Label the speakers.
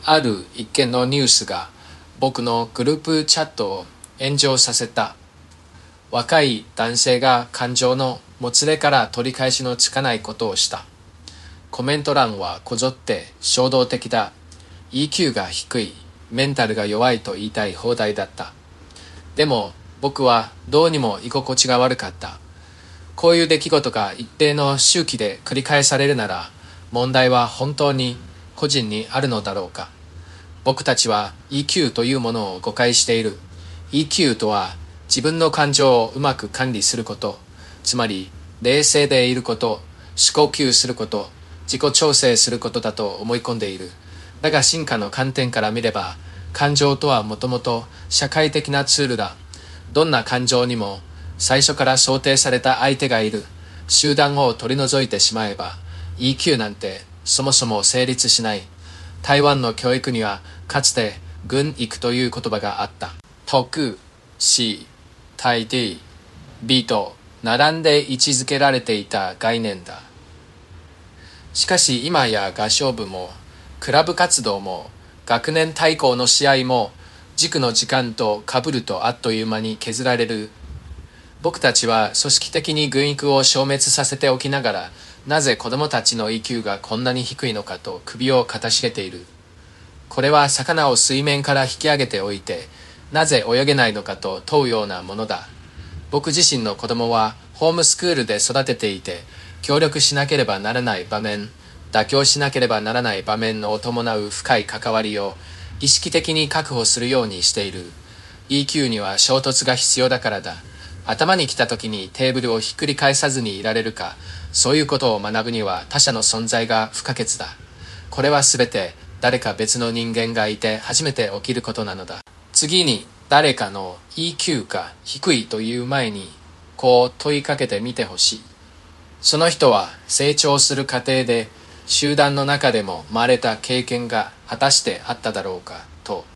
Speaker 1: ある一件のニュースが僕のグループチャットを炎上させた。若い男性が感情のもつれから取り返しのつかないことをした。コメント欄はこぞって衝動的だ。EQ が低い。メンタルが弱いと言いたい放題だった。でも僕はどうにも居心地が悪かった。こういう出来事が一定の周期で繰り返されるなら、問題は本当に個人にあるのだろうか。僕たちは EQ というものを誤解している。EQ とは自分の感情をうまく管理すること、つまり冷静でいること、思考吸すること、自己調整することだと思い込んでいる。だが進化の観点から見れば、感情とはもともと社会的なツールだ。どんな感情にも最初から想定された相手がいる。集団を取り除いてしまえば EQ なんてそもそも成立しない。台湾の教育にはかつて軍育という言葉があった。徳、死、大抵、美と並んで位置づけられていた概念だ。しかし今や合唱部もクラブ活動も学年対抗の試合も塾の時間と被るとあっという間に削られる。僕たちは組織的に軍育を消滅させておきながら、なぜ子供たちの EQ がこんなに低いのかと首をかたしげている。これは魚を水面から引き上げておいて、なぜ泳げないのかと問うようなものだ。僕自身の子供はホームスクールで育てていて、協力しなければならない場面、妥協しなければならない場面を伴う深い関わりを意識的に確保するようにしている。EQ には衝突が必要だからだ。頭に来た時にテーブルをひっくり返さずにいられるか、そういうことを学ぶには他者の存在が不可欠だ。これはすべて誰か別の人間がいて初めて起きることなのだ。次に誰かの EQ が低いという前にこう問いかけてみてほしい。その人は成長する過程で集団の中でも生まれた経験が果たしてあっただろうかと。